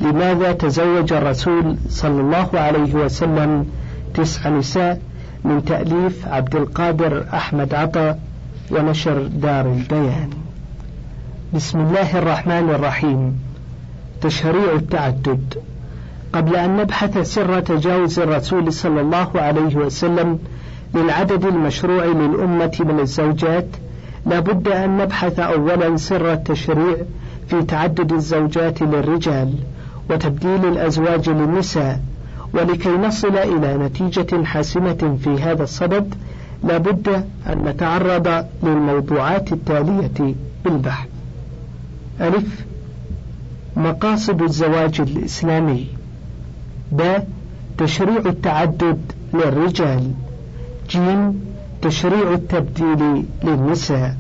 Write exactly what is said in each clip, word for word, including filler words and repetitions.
لماذا تزوج الرسول صلى الله عليه وسلم تسع نساء، من تأليف عبد القادر أحمد عطا ونشر دار البيان. بسم الله الرحمن الرحيم. تشريع التعدد. قبل أن نبحث سر تجاوز الرسول صلى الله عليه وسلم للعدد المشروع للأمة من الزوجات، لا بد أن نبحث أولا سر التشريع في تعدد الزوجات للرجال وتبديل الأزواج للنساء. ولكي نصل إلى نتيجة حاسمة في هذا الصدد لا بد أن نتعرض للموضوعات التالية بالبحث. ألف: مقاصد الزواج الإسلامي. ب: تشريع التعدد للرجال. ج: تشريع التبديل للنساء.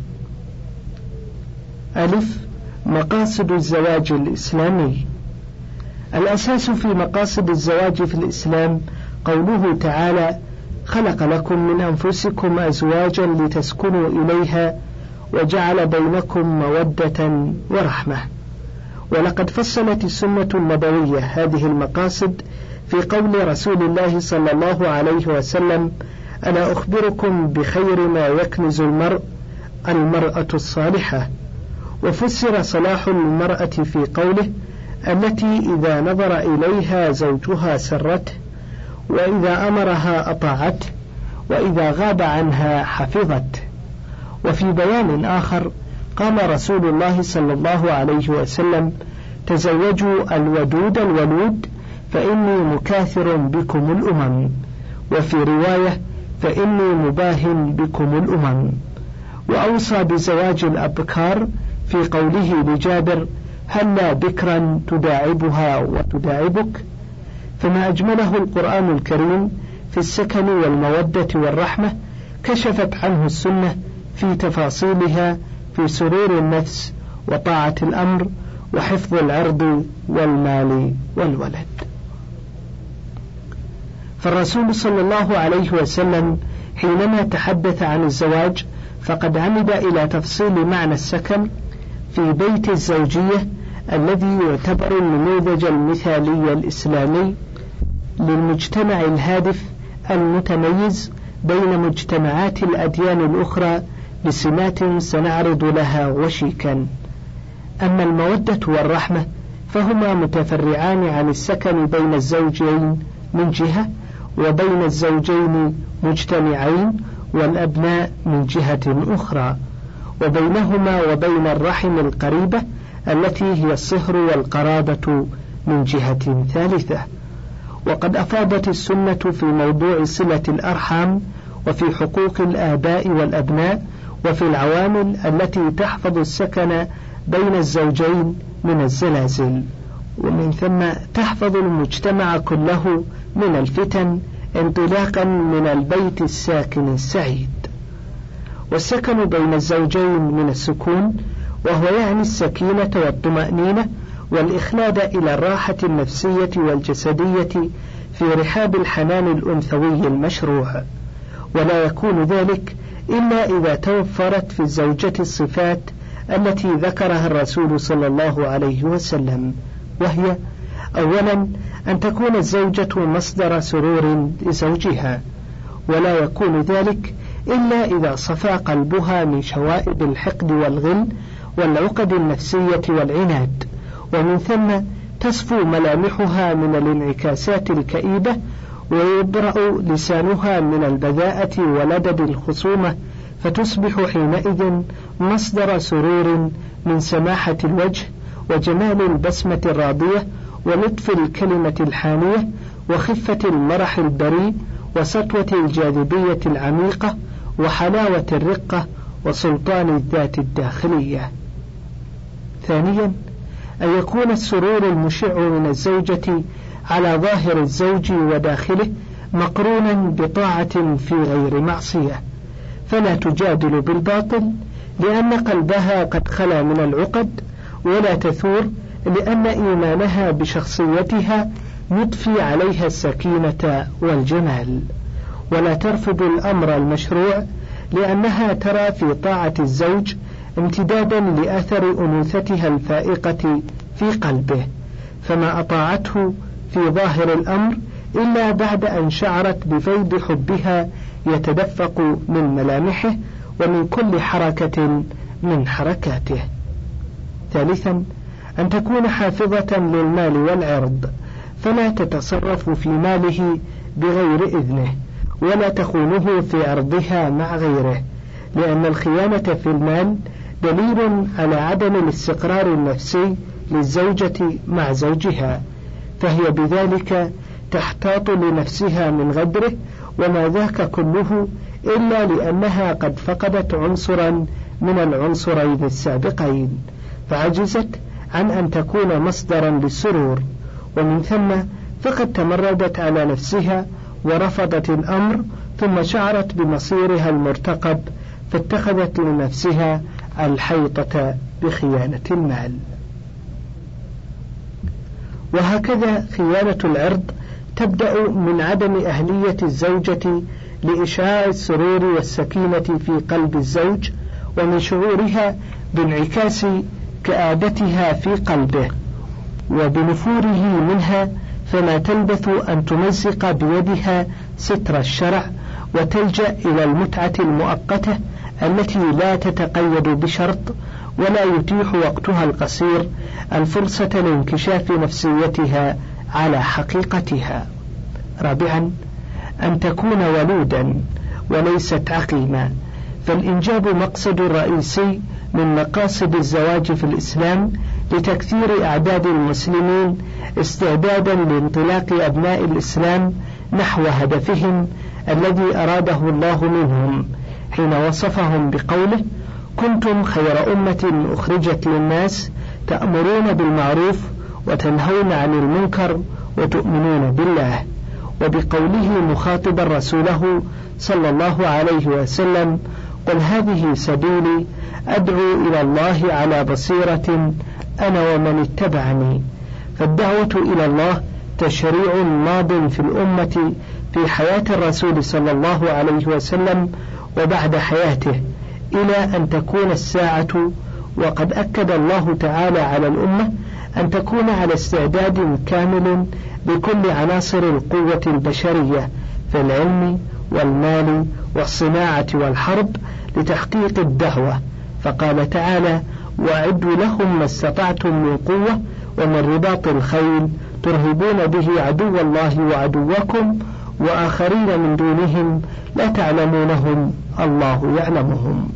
ألف: مقاصد الزواج الإسلامي. الأساس في مقاصد الزواج في الإسلام قوله تعالى: خلق لكم من أنفسكم أزواجا لتسكنوا إليها وجعل بينكم مودة ورحمة. ولقد فصلت السنة النبوية هذه المقاصد في قول رسول الله صلى الله عليه وسلم: ألا أخبركم بخير ما يكنز المرء؟ المرأة الصالحة. وفسر صلاح المرأة في قوله: التي إذا نظر إليها زوجها سرته، وإذا أمرها أطاعته، وإذا غاب عنها حفظته. وفي بيان آخر قال رسول الله صلى الله عليه وسلم: تزوجوا الودود الولود فإني مكاثر بكم الأمم. وفي رواية: فإني مباهن بكم الأمم. وأوصى بزواج الأبكار في قوله لجابر: هلا بكرا تداعبها وتداعبك. فما أجمله القرآن الكريم في السكن والمودة والرحمة كشفت عنه السنة في تفاصيلها في سرور النفس وطاعة الأمر وحفظ العرض والمال والولد. فالرسول صلى الله عليه وسلم حينما تحدث عن الزواج فقد عمد إلى تفصيل معنى السكن في بيت الزوجية الذي يعتبر النموذج المثالي الإسلامي للمجتمع الهادف المتميز بين مجتمعات الأديان الأخرى بسمات سنعرض لها وشيكا. أما المودة والرحمة فهما متفرعان عن السكن بين الزوجين من جهة، وبين الزوجين مجتمعين والأبناء من جهة أخرى، وبينهما وبين الرحم القريبة التي هي الصهر والقرابة من جهة ثالثة. وقد أفاضت السنة في موضوع صلة الأرحام وفي حقوق الآباء والأبناء وفي العوامل التي تحفظ السكن بين الزوجين من الزلازل، ومن ثم تحفظ المجتمع كله من الفتن انطلاقا من البيت الساكن السعيد. والسكن بين الزوجين من السكون، وهو يعني السكينة والطمأنينة والإخلاد إلى الراحة النفسية والجسدية في رحاب الحنان الأنثوي المشروع. ولا يكون ذلك إلا إذا توفرت في الزوجة الصفات التي ذكرها الرسول صلى الله عليه وسلم، وهي: أولا أن تكون الزوجة مصدر سرور لزوجها، ولا يكون ذلك إلا إذا صفى قلبها من شوائب الحقد والغل والعقد النفسية والعناد، ومن ثم تصفو ملامحها من الانعكاسات الكئيبة، ويبرأ لسانها من البذاءة ولدد الخصومة، فتصبح حينئذ مصدر سرور من سماحة الوجه وجمال البسمة الراضية ولطف الكلمة الحانية وخفة المرح البريء وسطوة الجاذبية العميقة وحلاوة الرقة وسلطان الذات الداخلية. ثانيا أن يكون السرور المشع من الزوجة على ظاهر الزوج وداخله مقرونا بطاعة في غير معصية، فلا تجادل بالباطل لأن قلبها قد خلا من العقد، ولا تثور لأن إيمانها بشخصيتها يضفي عليها السكينة والجمال، ولا ترفض الأمر المشروع لأنها ترى في طاعة الزوج امتدادا لأثر أنوثتها الفائقة في قلبه، فما أطاعته في ظاهر الأمر إلا بعد أن شعرت بفيض حبها يتدفق من ملامحه ومن كل حركة من حركاته. ثالثا أن تكون حافظة للمال والعرض، فلا تتصرف في ماله بغير إذنه ولا تخونه في عرضها مع غيره، لأن الخيانة في المال دليل على عدم الاستقرار النفسي للزوجة مع زوجها، فهي بذلك تحتاط لنفسها من غدره، وما ذاك كله إلا لأنها قد فقدت عنصرا من العنصرين السابقين، فعجزت عن أن تكون مصدرا للسرور، ومن ثم فقد تمردت على نفسها ورفضت الأمر، ثم شعرت بمصيرها المرتقب فاتخذت لنفسها الحيطة بخيانة المال. وهكذا خيانة العرض تبدأ من عدم أهلية الزوجة لإشعاع السرور والسكينة في قلب الزوج، ومن شعورها بانعكاس كآبتها في قلبه وبنفوره منها، فما تلبث أن تمزق بيدها ستر الشرع وتلجأ إلى المتعة المؤقتة التي لا تتقيد بشرط، ولا يتيح وقتها القصير الفرصة لانكشاف نفسيتها على حقيقتها. رابعا أن تكون ولودا وليست عقيما، فالإنجاب مقصد رئيسي من مقاصد الزواج في الإسلام لتكثير أعداد المسلمين استعدادا لانطلاق أبناء الإسلام نحو هدفهم الذي أراده الله منهم حين وصفهم بقوله: كنتم خير أمة أخرجت للناس تأمرون بالمعروف وتنهون عن المنكر وتؤمنون بالله، وبقوله مخاطبا رسوله صلى الله عليه وسلم: قل هذه سبيلي أدعو إلى الله على بصيرة أنا ومن اتبعني. فالدعوة إلى الله تشريع ماض في الأمة في حياة الرسول صلى الله عليه وسلم وبعد حياته إلى أن تكون الساعة، وقد أكد الله تعالى على الأمة أن تكون على استعداد كامل بكل عناصر القوة البشرية في العلم والمال والصناعة والحرب لتحقيق الدعوة، فقال تعالى: وأعدوا لهم ما استطعتم من قوة ومن رباط الخيل ترهبون به عدو الله وعدوكم وآخرين من دونهم لا تعلمونهم الله يعلمهم.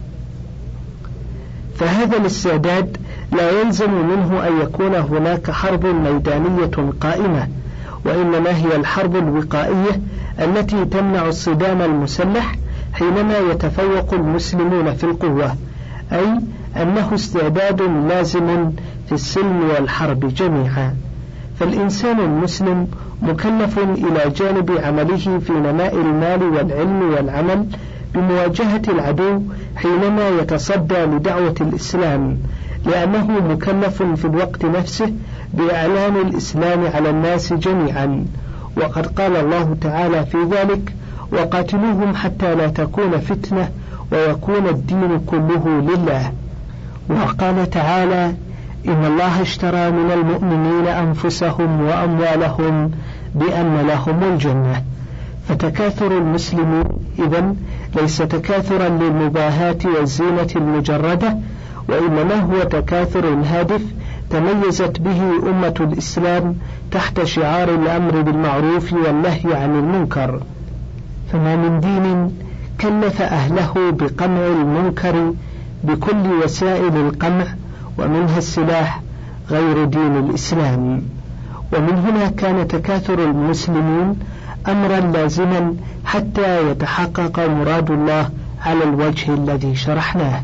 فهذا الاستعداد لا يلزم منه أن يكون هناك حرب ميدانية قائمة، وإنما هي الحرب الوقائية التي تمنع الصدام المسلح حينما يتفوق المسلمون في القوة، أي أنه استعداد لازم في السلم والحرب جميعا. فالإنسان المسلم مكلف إلى جانب عمله في نماء المال والعلم والعمل بمواجهة العدو حينما يتصدى لدعوة الإسلام، لأنه مكلف في الوقت نفسه بإعلان الإسلام على الناس جميعا، وقد قال الله تعالى في ذلك: وقاتلوهم حتى لا تكون فتنة ويكون الدين كله لله. وقال تعالى: إن الله اشترى من المؤمنين أنفسهم وأموالهم بأن لهم الجنة. فتكاثر المسلمين إذن ليس تكاثرا للمباهاة والزينة المجردة، وإنما هو تكاثر هادف تميزت به أمة الإسلام تحت شعار الأمر بالمعروف والنهي عن المنكر. فما من دين كلف أهله بقمع المنكر بكل وسائل القمع ومنها السلاح غير دين الإسلام. ومن هنا كان تكاثر المسلمين أمرا لازما حتى يتحقق مراد الله على الوجه الذي شرحناه.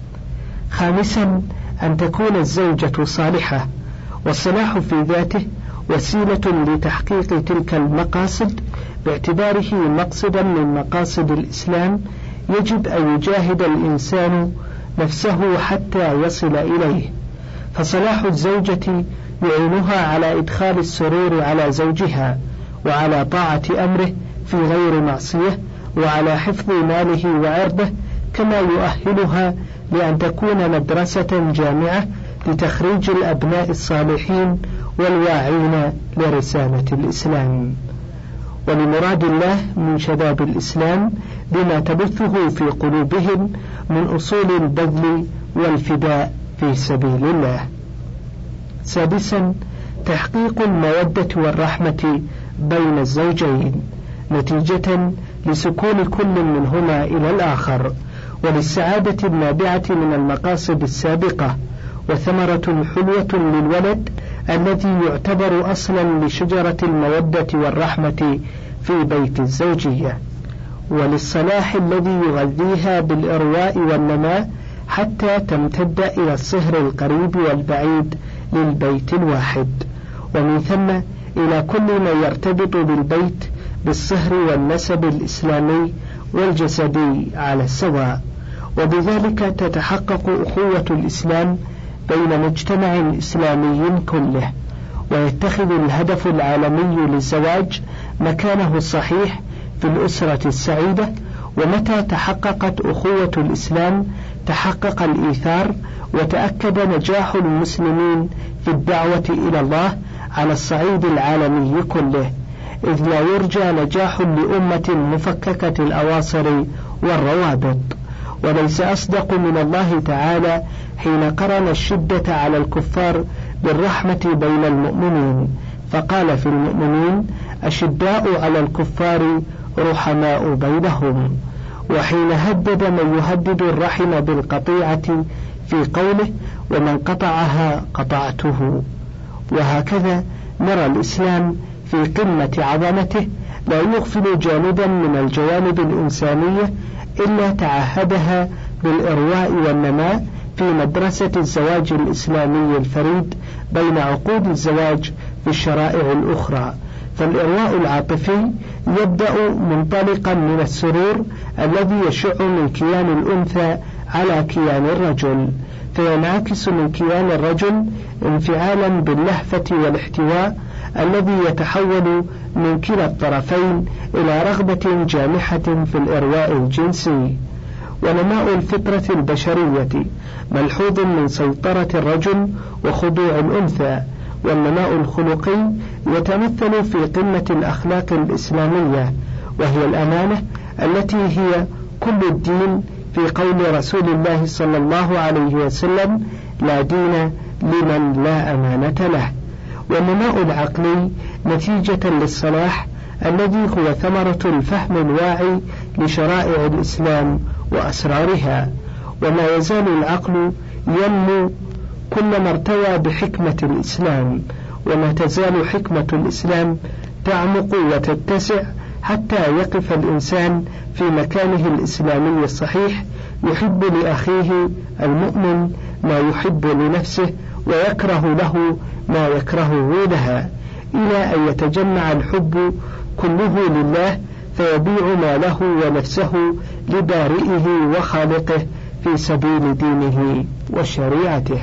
خامسا أن تكون الزوجة صالحة، والصلاح في ذاته وسيلة لتحقيق تلك المقاصد، باعتباره مقصدا من مقاصد الإسلام يجب أن يجاهد الإنسان نفسه حتى يصل إليه. فصلاح الزوجة يعينها على إدخال السرور على زوجها وعلى طاعة أمره في غير معصية وعلى حفظ ماله وعرضه، كما يؤهلها لأن تكون مدرسة جامعة لتخريج الأبناء الصالحين والواعين لرسالة الإسلام، ولمراد الله من شباب الإسلام بما تبثه في قلوبهم من أصول البذل والفداء في سبيل الله. سادسا، تحقيق المودة والرحمة بين الزوجين نتيجة لسكون كل منهما إلى الآخر، وللسعادة النابعة من المقاصد السابقة، وثمرة حلوة للولد الذي يعتبر أصلا لشجرة المودة والرحمة في بيت الزوجية، وللصلاح الذي يغذيها بالإرواء والنماء حتى تمتد إلى الصهر القريب والبعيد للبيت الواحد، ومن ثم إلى كل ما يرتبط بالبيت بالصهر والنسب الإسلامي والجسدي على السواء، وبذلك تتحقق أخوة الإسلام بين مجتمع إسلامي كله، ويتخذ الهدف العالمي للزواج مكانه الصحيح في الأسرة السعيدة. ومتى تحققت أخوة الإسلام تحقق الإيثار، وتأكد نجاح المسلمين في الدعوة إلى الله على الصعيد العالمي كله، إذ لا يرجى نجاح لأمة مفككة الأواصر والروابط. وليس أصدق من الله تعالى حين قرن الشدة على الكفار بالرحمة بين المؤمنين، فقال في المؤمنين أشداء على الكفار رحماء بينهم، وحين هدد من يهدد الرحم بالقطيعة في قوله ومن قطعها قطعته. وهكذا نرى الإسلام في قمة عظمته لا يغفل جانبا من الجوانب الإنسانية إلا تعهدها بالإرواء والنماء في مدرسة الزواج الإسلامي الفريد بين عقود الزواج في الشرائع الأخرى. فالإرواء العاطفي يبدأ منطلقا من السرور الذي يشع من كيان الأنثى على كيان الرجل، فينعكس من كيان الرجل انفعالا باللهفة والاحتواء الذي يتحول من كلا الطرفين إلى رغبة جامحة في الإرواء الجنسي. ونماء الفطرة البشرية ملحوظ من سيطرة الرجل وخضوع الأنثى، والنماء الخلقي يتمثل في قمة الأخلاق الإسلامية، وهي الأمانة التي هي كل الدين، في قول رسول الله صلى الله عليه وسلم لا دين لمن لا أمانة له. والنماء العقلي نتيجة للصلاح الذي هو ثمرة الفهم الواعي لشرائع الإسلام وأسرارها، وما يزال العقل ينمو كلما ارتوى بحكمة الإسلام، وما تزال حكمة الإسلام تعمق وتتسع حتى يقف الإنسان في مكانه الإسلامي الصحيح، يحب لأخيه المؤمن ما يحب لنفسه، ويكره له ما يكرهه لها، إلى أن يتجمع الحب كله لله فيبيع ماله ونفسه لبارئه وخالقه في سبيل دينه وشريعته.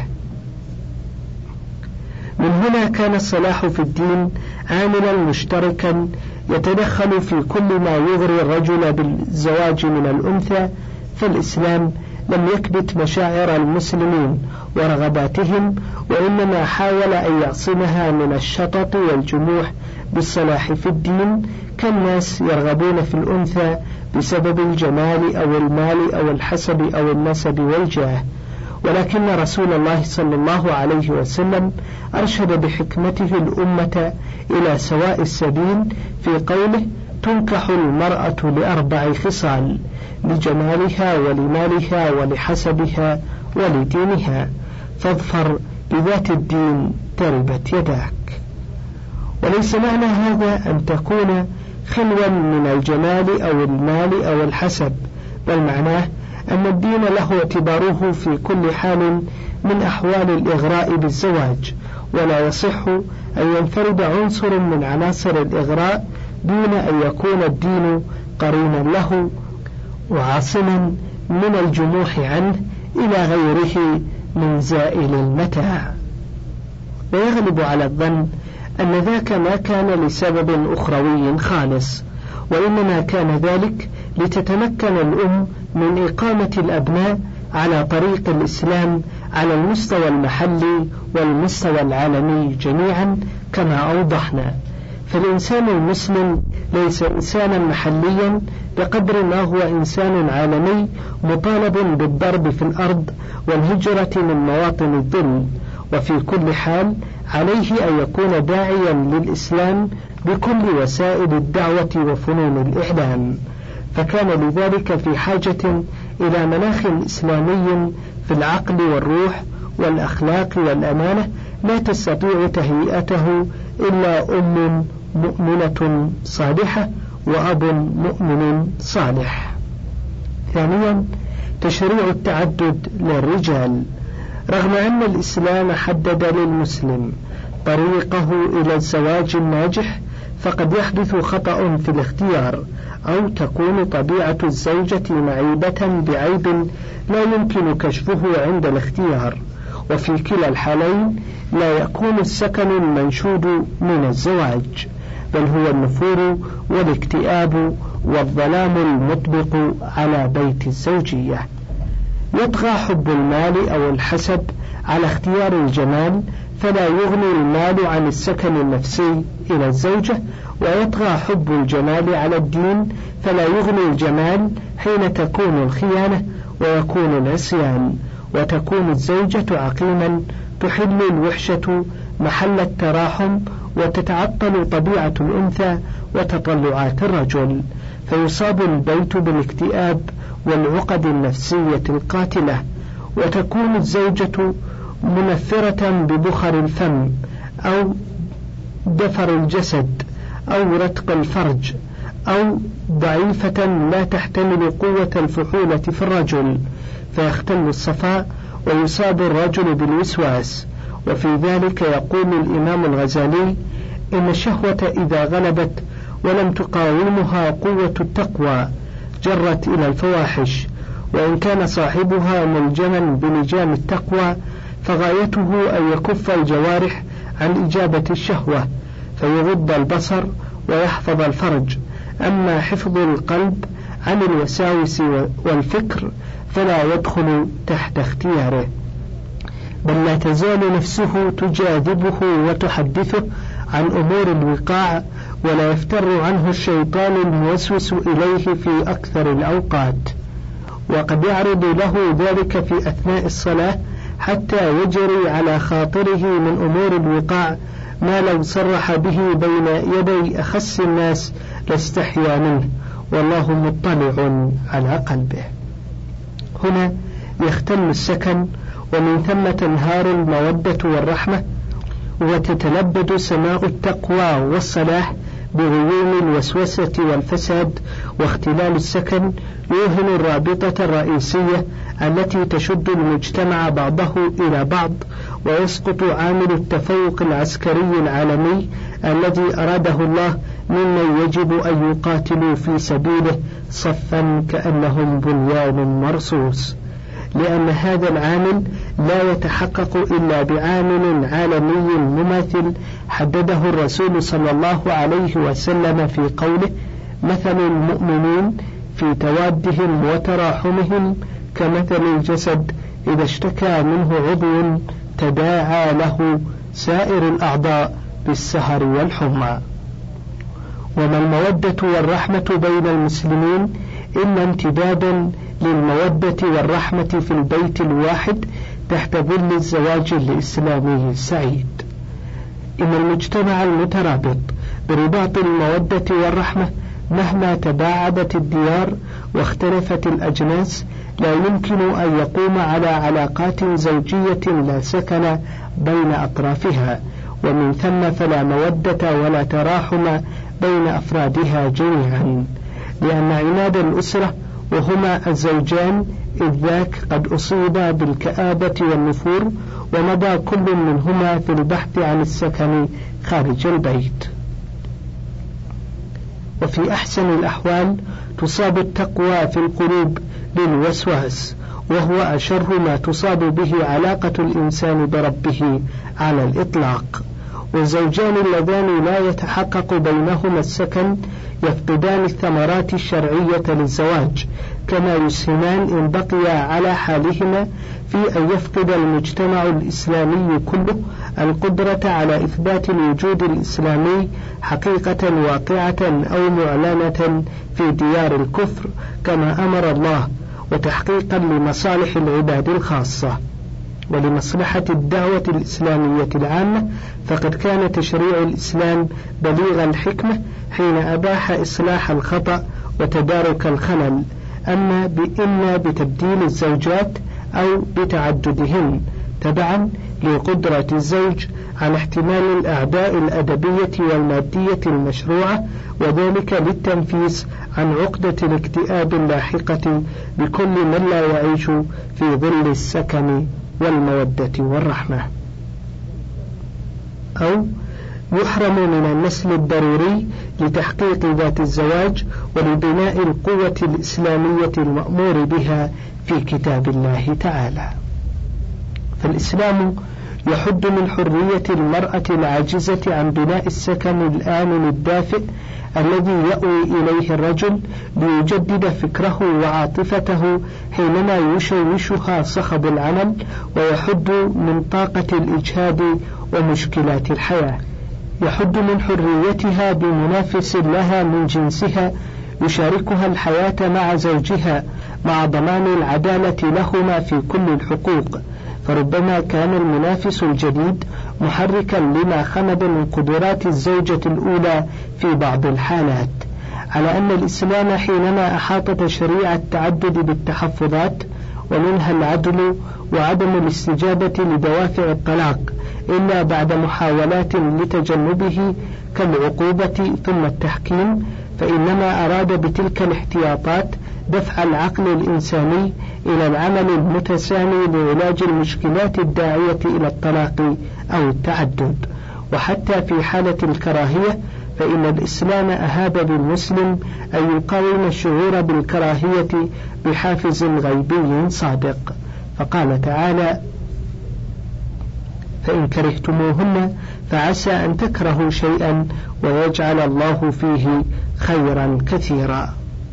من هنا كان الصلاح في الدين عاملا مشتركا يتدخل في كل ما يغري الرجل بالزواج من الأنثى، فالإسلام لم يكبت مشاعر المسلمين ورغباتهم، وإنما حاول أن يعصمها من الشطط والجموح بالصلاح في الدين، كالناس يرغبون في الأنثى بسبب الجمال أو المال أو الحسب أو النسب والجاه. ولكن رسول الله صلى الله عليه وسلم أرشد بحكمته الأمة إلى سواء السبيل في قوله تنكح المرأة لأربع خصال: لجمالها ولمالها ولحسبها ولدينها، فاظفر بذات الدين تربت يداك. وليس معنى هذا أن تكون خلوا من الجمال أو المال أو الحسب، بل معناه أن الدين له اعتباره في كل حال من أحوال الإغراء بالزواج، ولا يصح أن ينفرد عنصر من عناصر الإغراء دون أن يكون الدين قرينا له وعاصما من الجموح عنه إلى غيره من زائل المتاع. ويغلب على الظن أن ذاك ما كان لسبب أخروي خالص، وإنما كان ذلك لتتمكن الأم من إقامة الأبناء على طريق الإسلام على المستوى المحلي والمستوى العالمي جميعا كما أوضحنا. فالإنسان المسلم ليس إنسانا محليا بقدر ما هو إنسان عالمي مطالب بالضرب في الأرض والهجرة من مواطن الذل، وفي كل حال عليه أن يكون داعيا للإسلام بكل وسائل الدعوة وفنون الإعلام، فكان لذلك في حاجة إلى مناخ إسلامي في العقل والروح والأخلاق والأمانة لا تستطيع تهيئته إلا أم مؤمنة صالحة وأب مؤمن صالح. ثانيا، تشريع التعدد للرجال. رغم أن الإسلام حدد للمسلم طريقه إلى الزواج الناجح، فقد يحدث خطأ في الاختيار، أو تكون طبيعة الزوجة معيبة بعيب لا يمكن كشفه عند الاختيار، وفي كلا الحالين لا يكون السكن المنشود من الزواج، بل هو النفور والاكتئاب والظلام المطبق على بيت الزوجية. يطغى حب المال أو الحسب على اختيار الجمال، فلا يغني المال عن السكن النفسي إلى الزوجة، ويطغى حب الجمال على الدين، فلا يغني الجمال حين تكون الخيانة ويكون العصيان، وتكون الزوجة عقيما تحل الوحشة محل التراحم، وتتعطل طبيعة الأنثى وتطلعات الرجل، فيصاب البيت بالاكتئاب والعقد النفسية القاتلة، وتكون الزوجة منفرة ببخر الفم أو دفر الجسد أو رتق الفرج، أو ضعيفة لا تحتمل قوة الفحولة في الرجل، فيختل الصفاء ويصاب الرجل بالوسواس. وفي ذلك يقول الإمام الغزالي: إن الشهوة إذا غلبت ولم تقاومها قوة التقوى جرت إلى الفواحش، وإن كان صاحبها ملجما بلجام التقوى فغايته أن يكف الجوارح عن إجابة الشهوة، فيغض البصر ويحفظ الفرج. أما حفظ القلب عن الوساوس والفكر فلا يدخل تحت اختياره، بل لا تزال نفسه تجاذبه وتحدثه عن أمور الوقاع، ولا يفتر عنه الشيطان الموسوس إليه في أكثر الأوقات، وقد يعرض له ذلك في أثناء الصلاة حتى يجري على خاطره من أمور الوقاع ما لو صرح به بين يدي أخس الناس لاستحيا منه، والله مطلع على قلبه. هنا يختل السكن، ومن ثم تنهار المودة والرحمة، وتتلبد سماء التقوى والصلاح بغيوم الوسوسة والفساد، واختلال السكن يوهن الرابطة الرئيسية التي تشد المجتمع بعضه إلى بعض، ويسقط عامل التفوق العسكري العالمي الذي أراده الله ممن يجب أن يقاتلوا في سبيله صفا كأنهم بنيان مرصوص، لأن هذا العامل لا يتحقق إلا بعامل عالمي مماثل حدده الرسول صلى الله عليه وسلم في قوله: مثل المؤمنين في توادهم وتراحمهم كمثل الجسد إذا اشتكى منه عضو تداعى له سائر الأعضاء بالسهر والحمى. وما المودة والرحمة بين المسلمين إلا امتدادا للمودة والرحمة في البيت الواحد تحت ظل الزواج الإسلامي السعيد. إن المجتمع المترابط برباط المودة والرحمة مهما تباعدت الديار واختلفت الأجناس لا يمكن أن يقوم على علاقات زوجية لا سكن بين أطرافها، ومن ثم فلا مودة ولا تراحم بين أفرادها جميعا، لأن عناد الأسرة وهما الزوجان إذ ذاك قد أصيبا بالكآبة والنفور، ومضى كل منهما في البحث عن السكن خارج البيت. وفي أحسن الأحوال تصاب التقوى في القلوب للوسواس، وهو أشر ما تصاب به علاقة الإنسان بربه على الإطلاق، والزوجان اللذان لا يتحقق بينهما السكن يفقدان الثمرات الشرعية للزواج، كما يسهمان إن بقيا على حالهما في أن يفقد المجتمع الإسلامي كله القدرة على إثبات الوجود الإسلامي حقيقة واقعة أو معلنة في ديار الكفر كما أمر الله، وتحقيقا لمصالح العباد الخاصة ولمصلحة الدعوة الإسلامية العامة، فقد كان تشريع الإسلام بليغ الحكمة حين أباح إصلاح الخطأ وتدارك الخلل، أما إما بتبديل الزوجات أو بتعددهن تبعا لقدرة الزوج على احتمال الأعباء الأدبية والمادية المشروعة، وذلك للتنفيس عن عقدة الاكتئاب اللاحقة بكل من لا يعيش في ظل السكن والمودة والرحمة. أو يحرم من النسل الضروري لتحقيق ذات الزواج ولبناء القوة الإسلامية المأمور بها في كتاب الله تعالى. فالإسلام يحد من حرية المرأة العاجزة عن بناء السكن الآمن الدافئ الذي يأوي إليه الرجل ليجدد فكره وعاطفته حينما يشوشها صخب العمل، ويحد من طاقة الإجهاد ومشكلات الحياة. يحد من حريتها بمنافس لها من جنسها يشاركها الحياة مع زوجها مع ضمان العدالة لهما في كل الحقوق، فربما كان المنافس الجديد محركا لما خمد من قدرات الزوجة الأولى في بعض الحالات، على أن الإسلام حينما أحاط تشريع التعدد بالتحفظات ومنها العدل وعدم الاستجابة لدوافع الطلاق إلا بعد محاولات لتجنبه كالعقوبة ثم التحكيم، فإنما أراد بتلك الاحتياطات دفع العقل الإنساني إلى العمل المتسامي لعلاج المشكلات الداعية إلى الطلاق أو التعدد. وحتى في حالة الكراهية فإن الإسلام أهاب بالمسلم أن يقاوم الشعور بالكراهية بحافز غيبي صادق، فقال تعالى: فإن كرهتموهن فعسى أن تكرهوا شيئا ويجعل الله فيه خيرا كثيرا.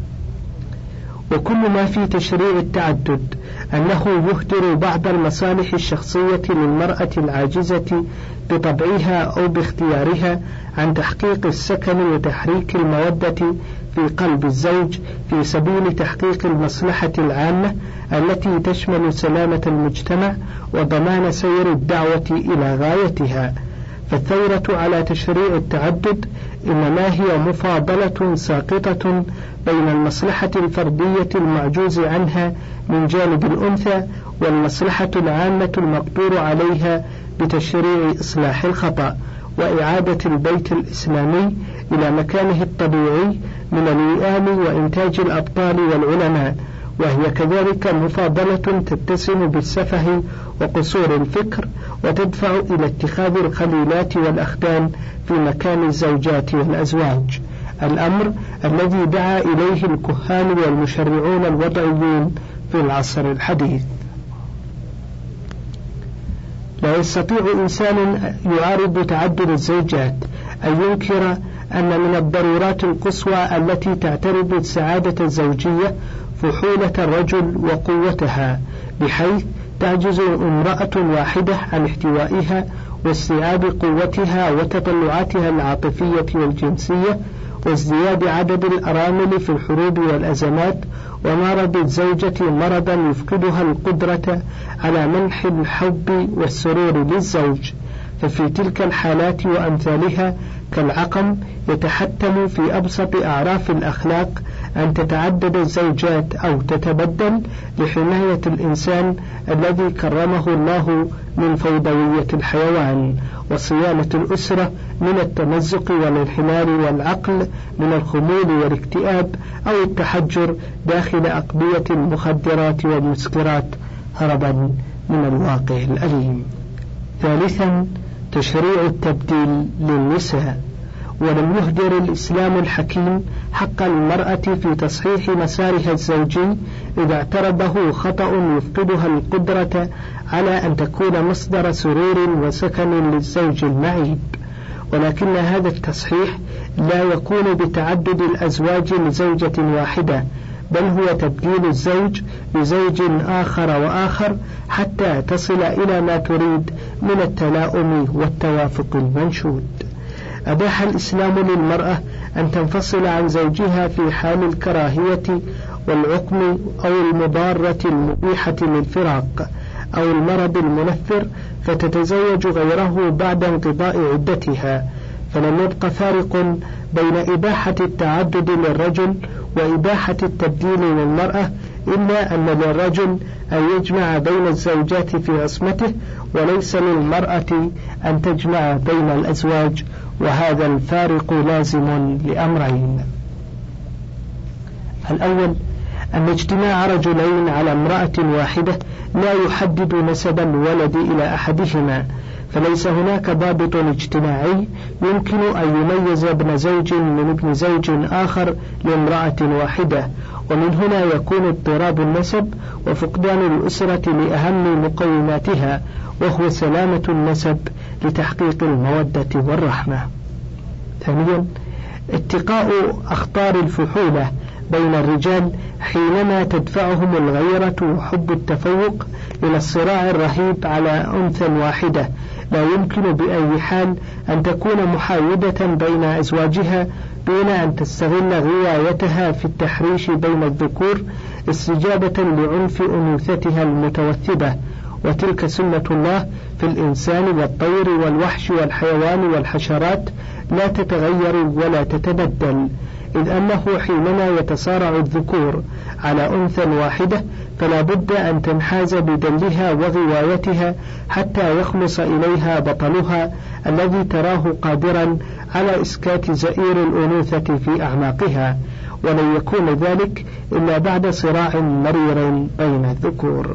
وكل ما في تشريع التعدد أنه يهدر بعض المصالح الشخصية للمرأة العاجزة بطبعها أو باختيارها عن تحقيق السكن وتحريك المودة في قلب الزوج في سبيل تحقيق المصلحة العامة التي تشمل سلامة المجتمع وضمان سير الدعوة إلى غايتها. فالثورة على تشريع التعدد إنما هي مفاضلة ساقطة بين المصلحة الفردية المعجوز عنها من جانب الأنثى والمصلحة العامة المقدور عليها بتشريع إصلاح الخطأ وإعادة البيت الإسلامي إلى مكانه الطبيعي من الوئام وإنتاج الأبطال والعلماء، وهي كذلك مفاضلة تتسم بالسفه وقصور الفكر وتدفع إلى اتخاذ الخليلات والأخدان في مكان الزوجات والأزواج، الأمر الذي دعا إليه الكهان والمشرعون الوضعيون في العصر الحديث. لا يستطيع إنسان يعارض تعدد الزوجات أن ينكر أن من الضرورات القصوى التي تعترض السعادة الزوجية فحولة الرجل وقوتها، بحيث تعجز امرأة واحدة عن احتوائها واستيعاب قوتها وتطلعاتها العاطفية والجنسية، وازدياد عدد الأرامل في الحروب والأزمات، ومرض الزوجة مرضا يفقدها القدرة على منح الحب والسرور للزوج. ففي تلك الحالات وأمثالها كالعقم يتحتم في أبسط أعراف الأخلاق أن تتعدد الزوجات أو تتبدل لحماية الإنسان الذي كرمه الله من فوضوية الحيوان، وصيانة الأسرة من التمزق والانحلال، والعقل من الخمول والاكتئاب أو التحجر داخل أقبية المخدرات والمسكرات هربا من الواقع الأليم. ثالثا، تشريع التبديل للنساء. ولم يهدر الإسلام الحكيم حق المرأة في تصحيح مسارها الزوجي إذا اعترضه خطأ يفقدها القدرة على أن تكون مصدر سرور وسكن للزوج المعيب، ولكن هذا التصحيح لا يكون بتعدد الأزواج لزوجة واحدة، بل هو تبديل الزوج بزوج آخر وآخر حتى تصل إلى ما تريد من التلاؤم والتوافق المنشود. أباح الإسلام للمرأة أن تنفصل عن زوجها في حال الكراهية والعقم أو المضارة المبيحة للفراق أو المرض المنفر، فتتزوج غيره بعد انقضاء عدتها، فلم يبق فارق بين إباحة التعدد للرجل وإباحة التبديل للمرأة، إلا أن للرجل أن يجمع بين الزوجات في عصمته، وليس للمرأة أن تجمع بين الأزواج، وهذا الفارق لازم لأمرين: الأول أن اجتماع رجلين على امرأة واحدة لا يحدد نسب الولد إلى أحدهما، فليس هناك ضابط اجتماعي يمكن أن يميز ابن زوج من ابن زوج آخر لامرأة واحدة، ومن هنا يكون اضطراب النسب وفقدان الأسرة لأهم مقوماتها، وهو سلامة النسب لتحقيق المودة والرحمة. ثانيا اتقاء أخطار الفحولة بين الرجال حينما تدفعهم الغيرة وحب التفوق إلى الصراع الرهيب على أنثى واحدة، لا يمكن بأي حال أن تكون محايدة بين أزواجها دون أن تستغل غوايتها في التحريش بين الذكور استجابة لعنف أنوثتها المتوثبة، وتلك سنة الله في الإنسان والطير والوحش والحيوان والحشرات لا تتغير ولا تتبدل، إذ أنه حينما يتصارع الذكور على أنثى واحدة فلا بد أن تنحاز بدلها وغوايتها حتى يخلص إليها بطلها الذي تراه قادرا على إسكات زئير الأنوثة في أعماقها، ولن يكون ذلك إلا بعد صراع مرير بين الذكور.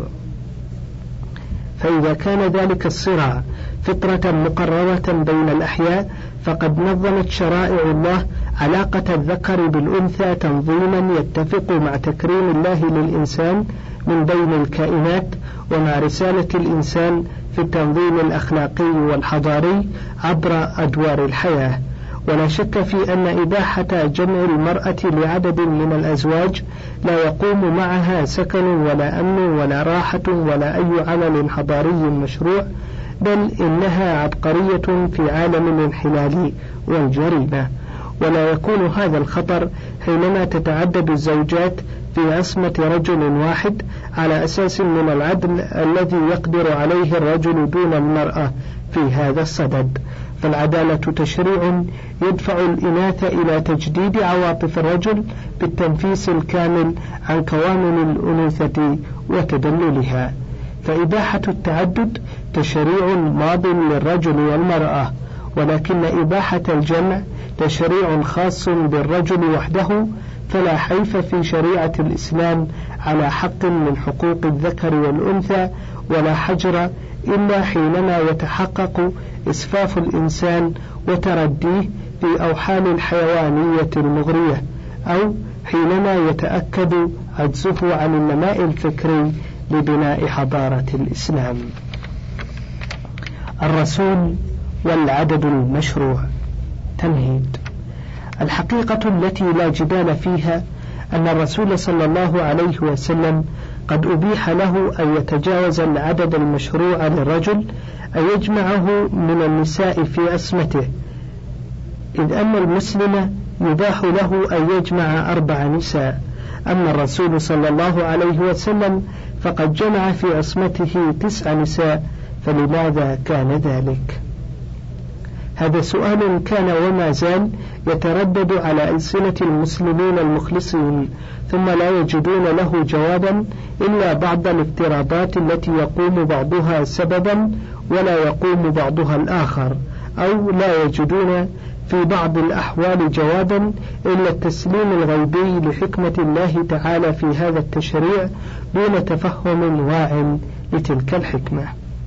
فإذا كان ذلك الصراع فطرة مقررة بين الأحياء، فقد نظمت شرائع الله علاقة الذكر بالأنثى تنظيما يتفق مع تكريم الله للإنسان من بين الكائنات، ومع رسالة الإنسان في التنظيم الأخلاقي والحضاري عبر أدوار الحياة. ولا شك في أن إباحة جمع المرأة لعدد من الأزواج لا يقوم معها سكن ولا أمن ولا راحة ولا أي عمل حضاري مشروع، بل إنها عبقرية في عالم الانحلال والجريمة. ولا يكون هذا الخطر حينما تتعدد الزوجات في عصمة رجل واحد على أساس من العدل الذي يقدر عليه الرجل دون المرأة في هذا الصدد، فالعدالة تشريع يدفع الإناث إلى تجديد عواطف الرجل بالتنفيس الكامل عن قوانين الأنوثة وتدللها. فإباحة التعدد تشريع ماض للرجل والمرأة، ولكن إباحة الجمع تشريع خاص بالرجل وحده، فلا حيف في شريعة الإسلام على حق من حقوق الذكر والأنثى، ولا حجر إلا حينما يتحقق إسفاف الإنسان وترديه في أوحال الحيوانية المغرية، أو حينما يتأكد عجزه عن النماء الفكري لبناء حضارة الإسلام. الرسول والعدد المشروع. تمهيد. الحقيقة التي لا جدال فيها أن الرسول صلى الله عليه وسلم قد أبيح له أن يتجاوز العدد المشروع للرجل أن يجمعه من النساء في عصمته، إذ أن المسلم يباح له أن يجمع أربع نساء، أما الرسول صلى الله عليه وسلم فقد جمع في عصمته تسع نساء، فلماذا كان ذلك؟ هذا سؤال كان وما زال يتردد على ألسنة المسلمين المخلصين، ثم لا يجدون له جوابا إلا بعض الافتراضات التي يقوم بعضها سببا ولا يقوم بعضها الآخر، أو لا يجدون في بعض الأحوال جوابا إلا التسليم الغيبي لحكمة الله تعالى في هذا التشريع دون تفهم واع لتلك الحكمة.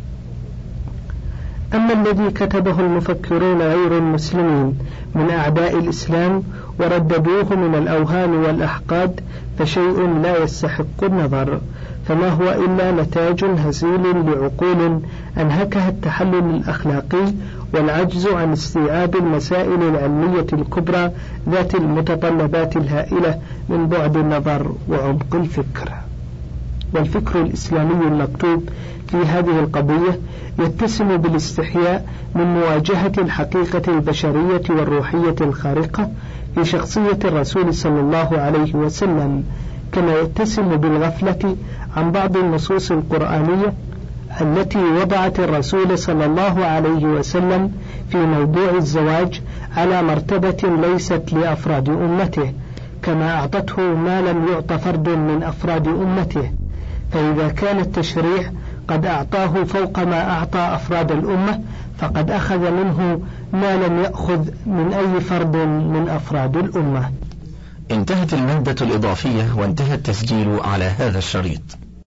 أما الذي كتبه المفكرون غير المسلمين من أعداء الإسلام ورددوه من الأوهام والأحقاد فشيء لا يستحق النظر، فما هو إلا نتاج هزيل لعقول أنهكها التحلل الأخلاقي والعجز عن استيعاب المسائل العلمية الكبرى ذات المتطلبات الهائلة من بعد النظر وعمق الفكر. والفكر الإسلامي المكتوب في هذه القضية يتسم بالاستحياء من مواجهة الحقيقة البشرية والروحية الخارقة في شخصية الرسول صلى الله عليه وسلم، كما يتسم بالغفلة عن بعض النصوص القرآنية التي وضعت الرسول صلى الله عليه وسلم في موضوع الزواج على مرتبة ليست لأفراد أمته، كما أعطته ما لم يعط فرد من أفراد أمته. فإذا كان التشريع قد أعطاه فوق ما أعطى أفراد الأمة، فقد أخذ منه ما لم يأخذ من أي فرد من أفراد الأمة. انتهت المادة الإضافية وانتهى التسجيل على هذا الشريط.